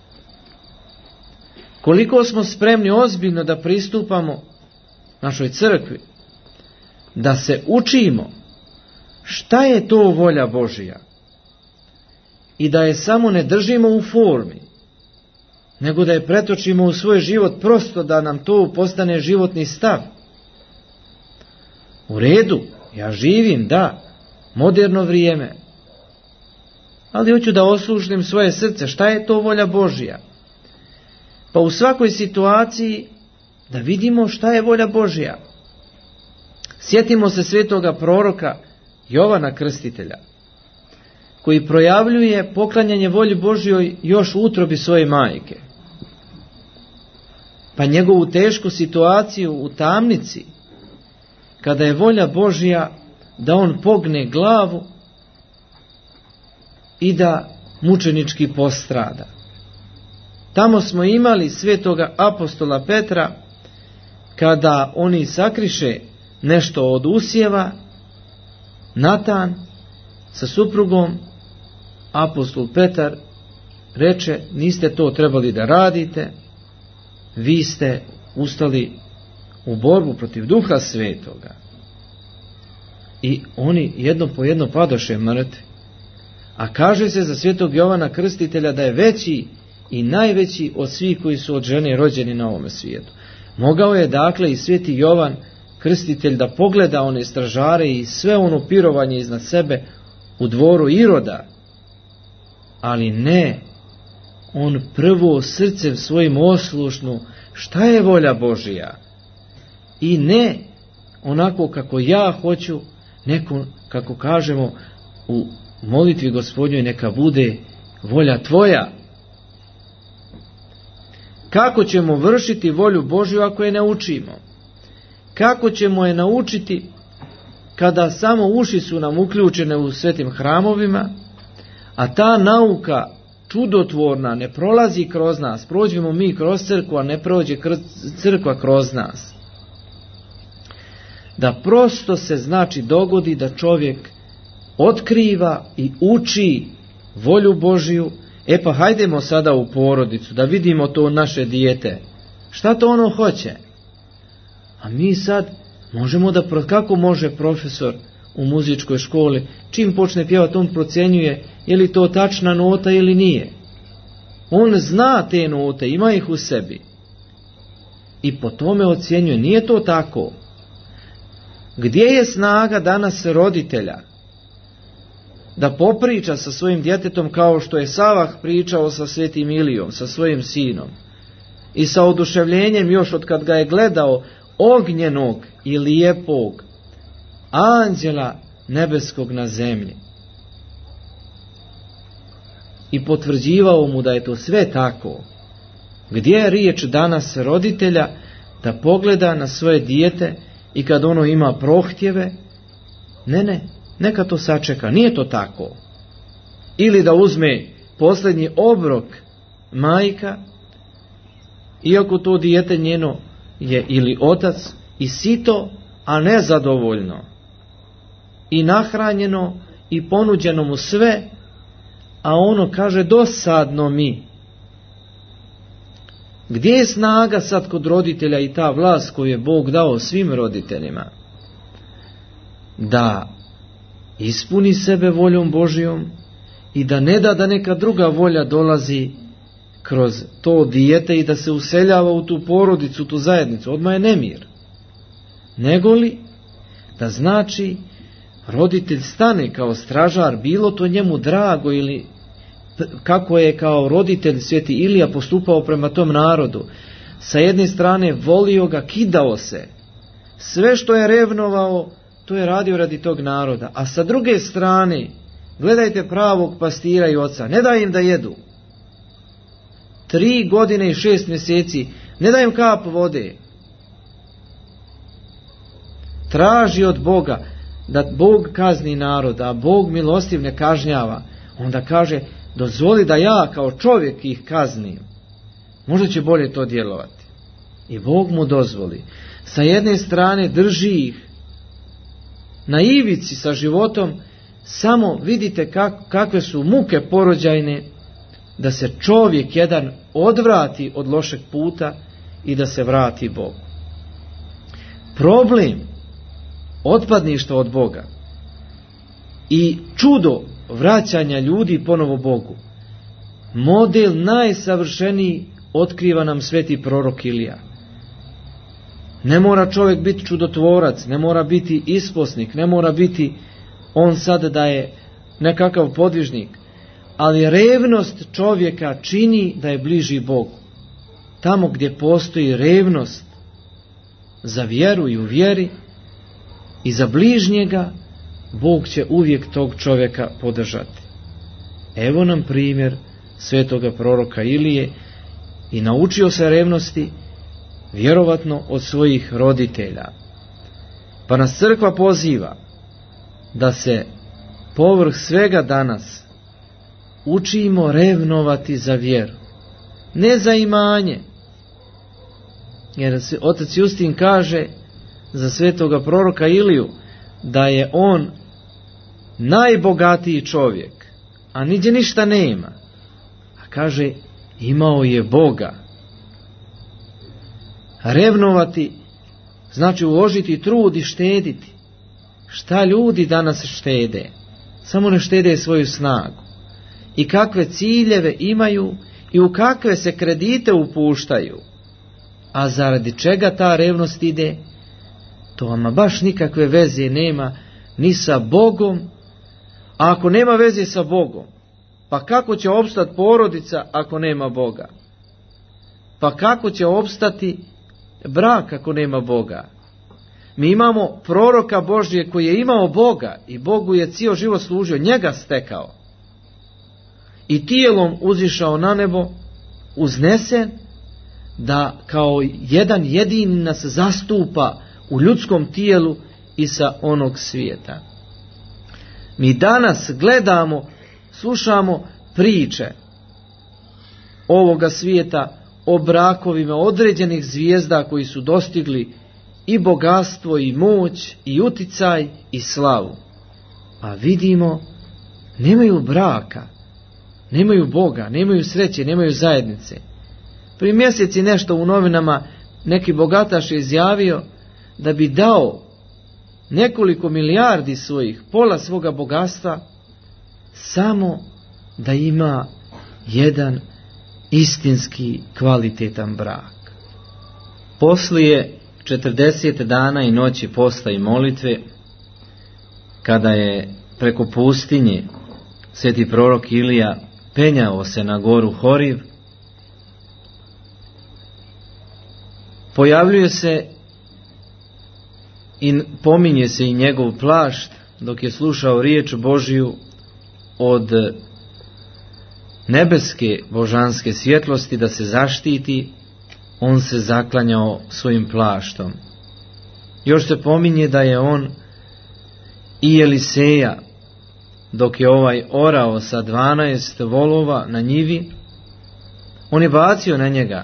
Koliko smo spremni ozbiljno da pristupamo našoj crkvi, da se učimo šta je to volja Božja i da je samo ne držimo u formi, nego da je pretočimo u svoj život, prosto da nam to postane životni stav. U redu, ja živim, da, moderno vrijeme, ali hoću da oslušnim svoje srce, šta je to volja Božja. Pa u svakoj situaciji da vidimo šta je volja Božja. Sjetimo se svetoga proroka Jovana Krstitelja, koji projavljuje poklanjanje volji Božjoj još u utrobi svoje majke. Pa njegovu tešku situaciju u tamnici, kada je volja Božja da on pogne glavu i da mučenički postrada. Tamo smo imali svetoga apostola Petra, kada oni sakriše nešto od usjeva, Natan sa suprugom, apostol Petar reče, niste to trebali da radite, vi ste ustali u borbu protiv Duha Svetoga. I oni jedno po jedno padoše mrtvi. A kaže se za svetog Jovana Krstitelja da je veći i najveći od svih koji su od žene rođeni na ovome svijetu. Mogao je dakle i sveti Jovan Krstitelj da pogleda one stražare i sve ono pirovanje iznad sebe u dvoru Iroda, ali ne, on prvo srcem svojim oslušnu šta je volja Božja i ne onako kako ja hoću, neko kako kažemo u molitvi Gospodnjoj, neka bude volja tvoja. Kako ćemo vršiti volju Božju ako je ne učimo? Kako ćemo je naučiti kada samo uši su nam uključene u svetim hramovima, a ta nauka čudotvorna ne prolazi kroz nas? Prođemo mi kroz crkvu, a ne prođe crkva kroz nas. Da prosto se znači dogodi da čovjek otkriva i uči volju Božju. E pa hajdemo sada u porodicu da vidimo to naše dijete. Šta to ono hoće? A mi sad možemo da, kako može profesor u muzičkoj školi, čim počne pjevati, on procjenjuje je li to tačna nota ili nije. On zna te note, ima ih u sebi. I po tome ocjenjuje. Nije to tako. Gdje je snaga danas roditelja da popriča sa svojim djetetom kao što je Savah pričao sa svetim Ilijom, sa svojim sinom, i sa oduševljenjem još od kad ga je gledao ognjenog i lijepog anđela nebeskog na zemlji, i potvrđivao mu da je to sve tako. Gdje je riječ danas roditelja da pogleda na svoje dijete i kad ono ima prohtjeve, neka to sačeka, nije to tako. Ili da uzme posljednji obrok majka, iako to dijete njeno je ili otac, i sito, a ne zadovoljno, i nahranjeno i ponuđeno mu sve, a ono kaže dosadno mi. Gdje je snaga sad kod roditelja i ta vlast koju je Bog dao svim roditeljima da ispuni sebe voljom Božjom i da ne da neka druga volja dolazi kroz to dijete i da se useljava u tu porodicu, tu zajednicu. Odmah je nemir. Negoli da znači roditelj stane kao stražar, bilo to njemu drago ili kako je kao roditelj Sveti Ilija postupao prema tom narodu. Sa jedne strane volio ga, kidao se. Sve što je revnovao, to je radio radi tog naroda. A sa druge strane, gledajte pravog pastira i oca, ne daj im da jedu. 3 godine i 6 mjeseci, ne daj im kap vode. Traži od Boga da Bog kazni narod, a Bog milostiv ne kažnjava. Onda kaže, dozvoli da ja kao čovjek ih kaznim. Možda će bolje to djelovati. I Bog mu dozvoli. Sa jedne strane drži ih na ivici sa životom, samo vidite kakve su muke porođajne, da se čovjek jedan odvrati od lošeg puta i da se vrati Bogu. Problem otpadništva od Boga i čudo vraćanja ljudi ponovo Bogu, model najsavršeniji otkriva nam sveti prorok Ilija. Ne mora čovjek biti čudotvorac, ne mora biti isposnik, ne mora biti on sad da je nekakav podvižnik, ali revnost čovjeka čini da je bliži Bogu. Tamo gdje postoji revnost za vjeru i u vjeri i za bližnjega, Bog će uvijek tog čovjeka podržati. Evo nam primjer svetoga proroka Ilije, i naučio se revnosti vjerovatno od svojih roditelja. Pa nas crkva poziva da se povrh svega danas učimo revnovati za vjeru, ne za imanje. Jer otac Justin kaže za svetoga proroka Iliju da je on najbogatiji čovjek, a niđe ništa nema. A kaže, imao je Boga. Revnovati znači uložiti trud i štediti. Šta ljudi danas štede? Samo ne štede svoju snagu. I kakve ciljeve imaju i u kakve se kredite upuštaju. A zaradi čega ta revnost ide? To ama baš nikakve veze nema ni sa Bogom. A ako nema veze sa Bogom, pa kako će opstati porodica ako nema Boga? Pa kako će opstati brak ako nema Boga? Mi imamo proroka Božje koji je imao Boga i Bogu je cijel život služio, njega stekao. I tijelom uzišao na nebo, uznesen, da kao jedan jedini nas zastupa u ljudskom tijelu i sa onog svijeta. Mi danas gledamo, slušamo priče ovoga svijeta o brakovima određenih zvijezda koji su dostigli i bogatstvo i moć i uticaj i slavu. A vidimo, nemaju braka, nemaju Boga, nemaju sreće, nemaju zajednice. Prije mjeseci nešto u novinama neki bogataš je izjavio da bi dao nekoliko milijardi svojih, pola svoga bogatstva, samo da ima jedan istinski kvalitetan brak. Poslije 40 dana i noći posta i molitve, kada je preko pustinje sveti prorok Ilija penjao se na goru Horiv, pojavljuje se i pominje se i njegov plašt dok je slušao riječ Božju od nebeske božanske svjetlosti da se zaštiti. On se zaklanjao svojim plaštom. Još se pominje da je on i Eliseja, dok je ovaj orao sa 12 volova na njivi, on je bacio na njega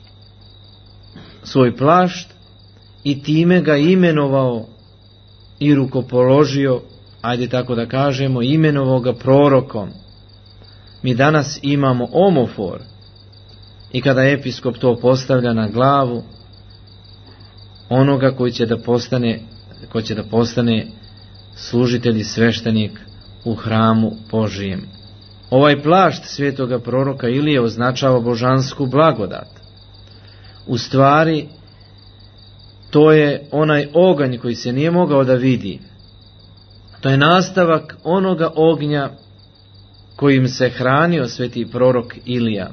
svoj plašt i time ga imenovao i rukopoložio, ajde tako da kažemo, imenovao ga prorokom. Mi danas imamo omofor i kada episkop to postavlja na glavu onoga koji će da postane služitelj i sveštenik u hramu Božijem. Ovaj plašt svetoga proroka Ilije označava božansku blagodat. U stvari, to je onaj oganj koji se nije mogao da vidi. To je nastavak onoga ognja kojim se hranio sveti prorok Ilija.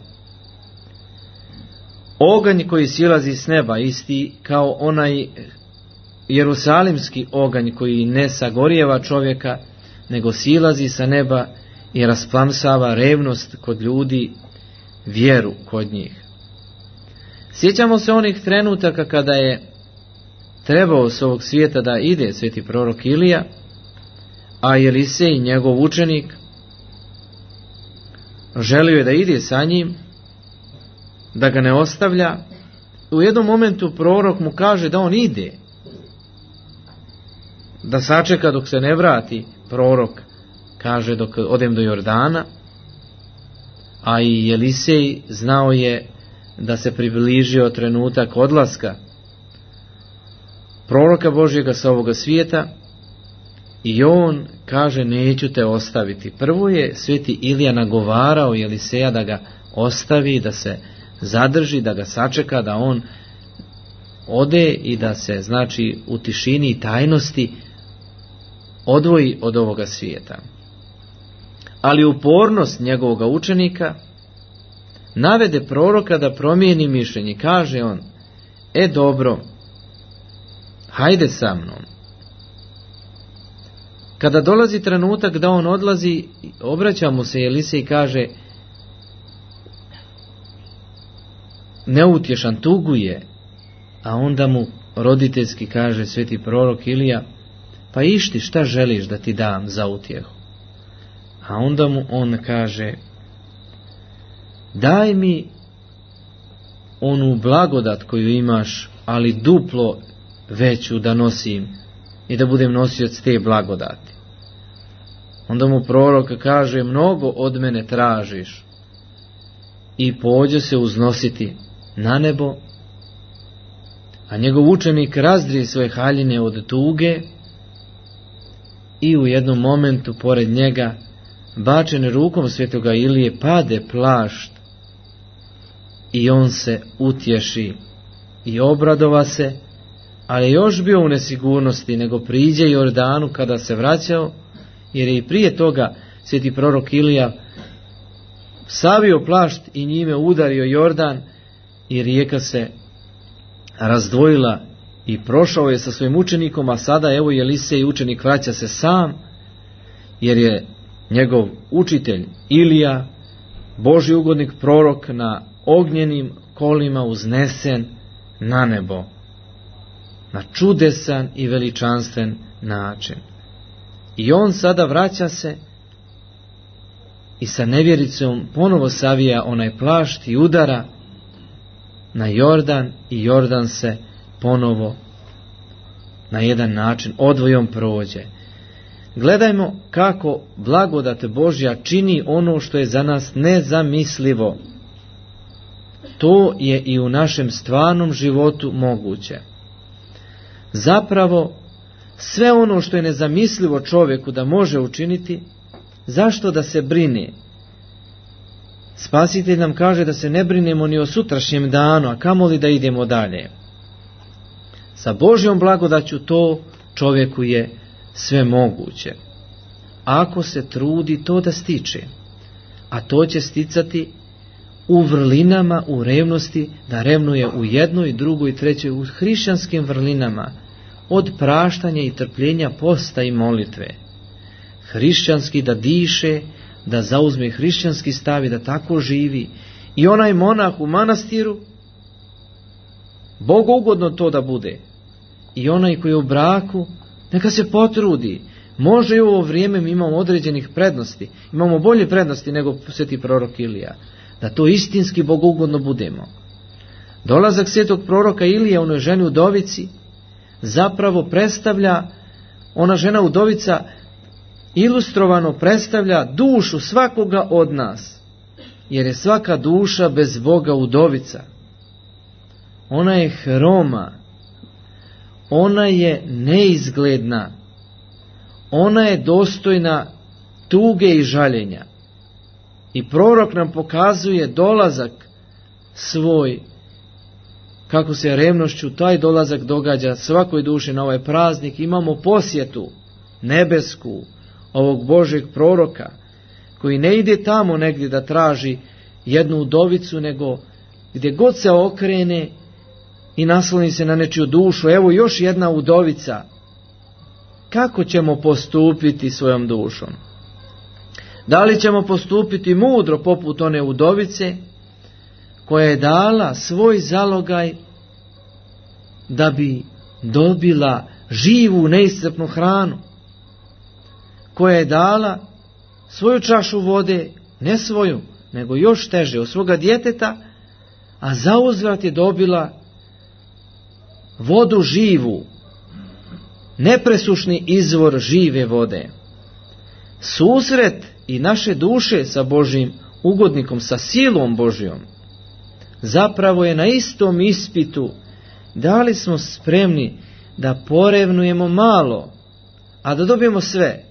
Oganj koji silazi s neba, isti kao onaj jerusalimski oganj koji ne sagorijeva čovjeka, nego silazi sa neba i rasplamsava revnost kod ljudi, vjeru kod njih. Sjećamo se onih trenutaka kada je trebao s ovog svijeta da ide sveti prorok Ilija, a Elisej, njegov učenik, želio je da ide sa njim, da ga ne ostavlja. U jednom momentu prorok mu kaže da on ide, da sačeka dok se ne vrati. Prorok kaže dok odem do Jordana, a i Elisej znao je da se približio trenutak odlaska proroka Božjega sa ovoga svijeta, i on kaže neću te ostaviti. Prvo je sveti Ilija nagovarao Eliseja da ga ostavi, da se zadrži, da ga sačeka, da on ode i da se, znači, u tišini i tajnosti odvoji od ovoga svijeta. Ali upornost njegovoga učenika navede proroka da promijeni mišljenje. Kaže on, dobro, hajde sa mnom. Kada dolazi trenutak da on odlazi, obraća mu se Elisej i kaže, neutješan, tuguje. A onda mu roditeljski kaže sveti prorok Ilija, pa išti, šta želiš da ti dam za utjehu? A onda mu on kaže, daj mi onu blagodat koju imaš, ali duplo veću da nosim i da budem nosioc te blagodati. Onda mu prorok kaže, mnogo od mene tražiš, i pođe se uznositi na nebo, a njegov učenik razdrije svoje haljine od tuge i u jednom momentu pored njega, bačen rukom svetoga Ilije, pade plašt i on se utješi i obradova se, ali je još bio u nesigurnosti, nego priđe Jordanu kada se vraćao, jer je i prije toga sveti prorok Ilija savio plašt i njime udario Jordan i rijeka se razdvojila i prošao je sa svojim učenikom, a sada evo Elisej učenik vraća se sam, jer je njegov učitelj Ilija, Božji ugodnik prorok, na ognjenim kolima uznesen na nebo, na čudesan i veličanstven način. I on sada vraća se i sa nevjericom ponovo savija onaj plašt i udara na Jordan, i Jordan se ponovo na jedan način odvojom prođe. Gledajmo kako blagodat Božja čini ono što je za nas nezamislivo. To je i u našem stvarnom životu moguće. Zapravo, sve ono što je nezamislivo čovjeku da može učiniti, zašto da se brine? Spasitelj nam kaže da se ne brinemo ni o sutrašnjem danu, a kamoli da idemo dalje. Sa Božjom blagodaću to čovjeku je sve moguće, ako se trudi to da stiče, a to će sticati u vrlinama, u revnosti, da revnuje u jednoj, drugoj, trećoj, u hrišćanskim vrlinama, od praštanja i trpljenja, posta i molitve. Hrišćanski da diše, da zauzme hrišćanski stav i da tako živi. I onaj monah u manastiru, bogougodno to da bude. I onaj koji je u braku, neka se potrudi. Može i u ovo vrijeme mi imamo određenih prednosti, imamo bolje prednosti nego sveti prorok Ilija, da to istinski bogougodno budemo. Dolazak svetog proroka Ilije onoj ženi udovici zapravo predstavlja, ona žena udovica ilustrovano predstavlja dušu svakoga od nas, jer je svaka duša bez Boga udovica. Ona je hroma, ona je neizgledna, ona je dostojna tuge i žaljenja. I prorok nam pokazuje dolazak svoj, kako se revnošću taj dolazak događa svakoj duši na ovaj praznik. Imamo posjetu nebesku ovog Božeg proroka, koji ne ide tamo negdje da traži jednu udovicu, nego gdje god se okrene i nasloni se na nečiju dušu, evo još jedna udovica. Kako ćemo postupiti svojom dušom? Da li ćemo postupiti mudro poput one udovice koja je dala svoj zalogaj da bi dobila živu neiscrpnu hranu, koja je dala svoju čašu vode, ne svoju, nego još teže, od svoga djeteta, a zauzvrat je dobila vodu živu, nepresušni izvor žive vode. Susret i naše duše sa Božjim ugodnikom, sa silom Božjom, zapravo je na istom ispitu da li smo spremni da porevnujemo malo, a da dobijemo sve.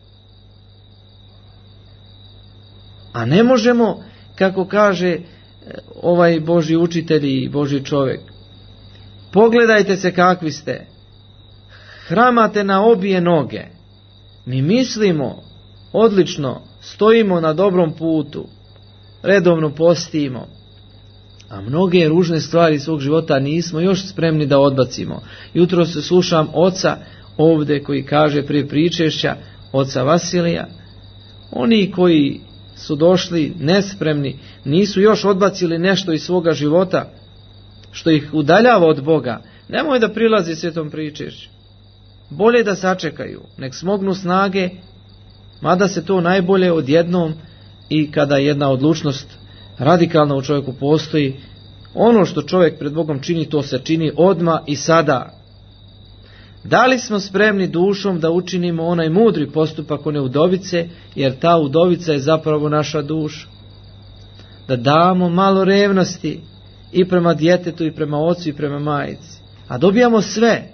A ne možemo, kako kaže ovaj Božji učitelj i Božji čovjek, pogledajte se kakvi ste, hramate na obje noge. Mi mislimo, odlično, stojimo na dobrom putu, redovno postimo, a mnoge ružne stvari svog života nismo još spremni da odbacimo. Jutros slušam oca ovdje koji kaže prije pričešća, oca Vasilija, oni koji su došli nespremni, nisu još odbacili nešto iz svoga života što ih udaljava od Boga, nemoj da prilazi svetom pričešću. Bolje da sačekaju, nek smognu snage, mada se to najbolje odjednom i kada jedna odlučnost radikalna u čovjeku postoji. Ono što čovjek pred Bogom čini, to se čini odmah i sada. Da li smo spremni dušom da učinimo onaj mudri postupak one udovice, jer ta udovica je zapravo naša duša? Da damo malo revnosti i prema djetetu i prema ocu i prema majici, a dobijamo sve.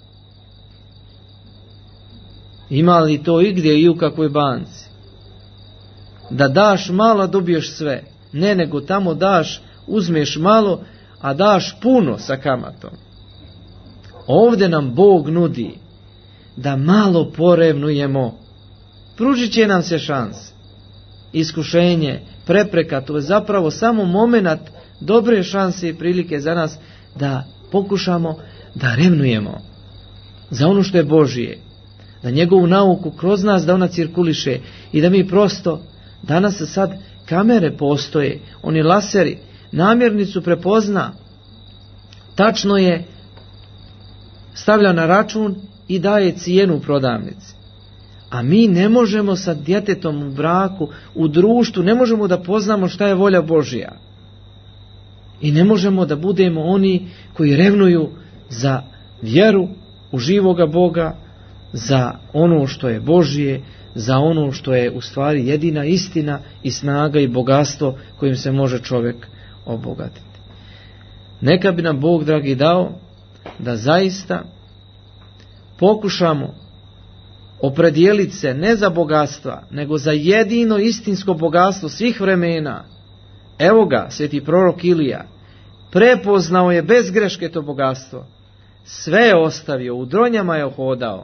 Ima li to igdje i u kakvoj banci? Da daš malo, a dobiješ sve. Ne, nego tamo daš, uzmeš malo, a daš puno sa kamatom. Ovdje nam Bog nudi da malo porevnujemo. Pružit će nam se šanse. Iskušenje, prepreka, to je zapravo samo moment dobre šanse i prilike za nas da pokušamo da revnujemo za ono što je Božije. Da njegovu nauku kroz nas da ona cirkuliše i da mi prosto, danas sad kamere postoje, oni laseri, namirnicu prepozna, tačno je stavlja na račun i daje cijenu u prodavnici. A mi ne možemo sa djetetom u braku, u društvu, ne možemo da poznamo šta je volja Božja. I ne možemo da budemo oni koji revnuju za vjeru u živoga Boga, za ono što je Božje, za ono što je u stvari jedina istina i snaga i bogatstvo kojim se može čovjek obogatiti. Neka bi nam Bog, dragi, dao da zaista pokušamo opredijeliti se ne za bogatstva, nego za jedino istinsko bogatstvo svih vremena. Evo ga, sveti prorok Ilija prepoznao je bez greške to bogatstvo. Sve je ostavio, u dronjama je hodao,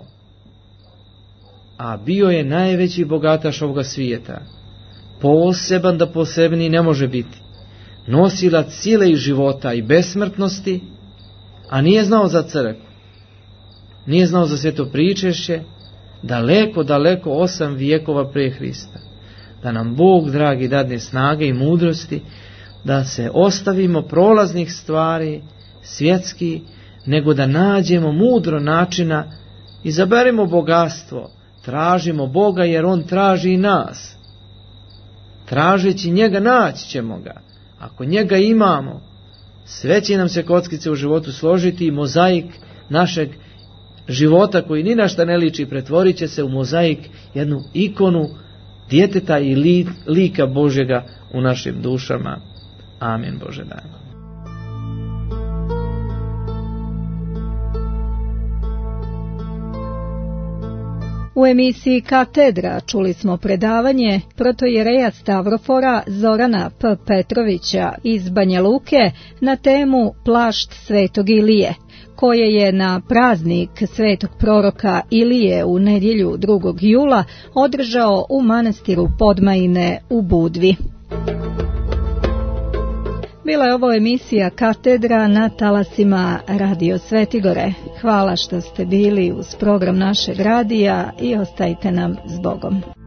a bio je najveći bogataš ovoga svijeta. Poseban da posebni ne može biti. Nosilac sile i života i besmrtnosti, a nije znao za crkvu. Nije znao za sveto pričešće, daleko, 8 vijekova prije Hrista. Da nam Bog, dragi, dadne snage i mudrosti, da se ostavimo prolaznih stvari, svjetski, nego da nađemo mudro načina, izaberemo bogatstvo, tražimo Boga jer On traži i nas. Tražeći njega naći ćemo ga. Ako njega imamo, sve će nam se kockice u životu složiti i mozaik našeg života koji ni na šta ne liči pretvorit će se u mozaik, jednu ikonu djeteta i lika Božjega u našim dušama. Amin, Bože daj.
U emisiji Katedra čuli smo predavanje protojereja Stavrofora Zorana P. Petrovića iz Banja Luke na temu Plašt Svetog Ilije, koje je na praznik svetog proroka Ilije u nedjelju 2. jula održao u manastiru Podmajine u Budvi. Bila je ovo emisija Katedra na talasima Radio Svetigore. Hvala što ste bili uz program našeg radija i ostajte nam s Bogom.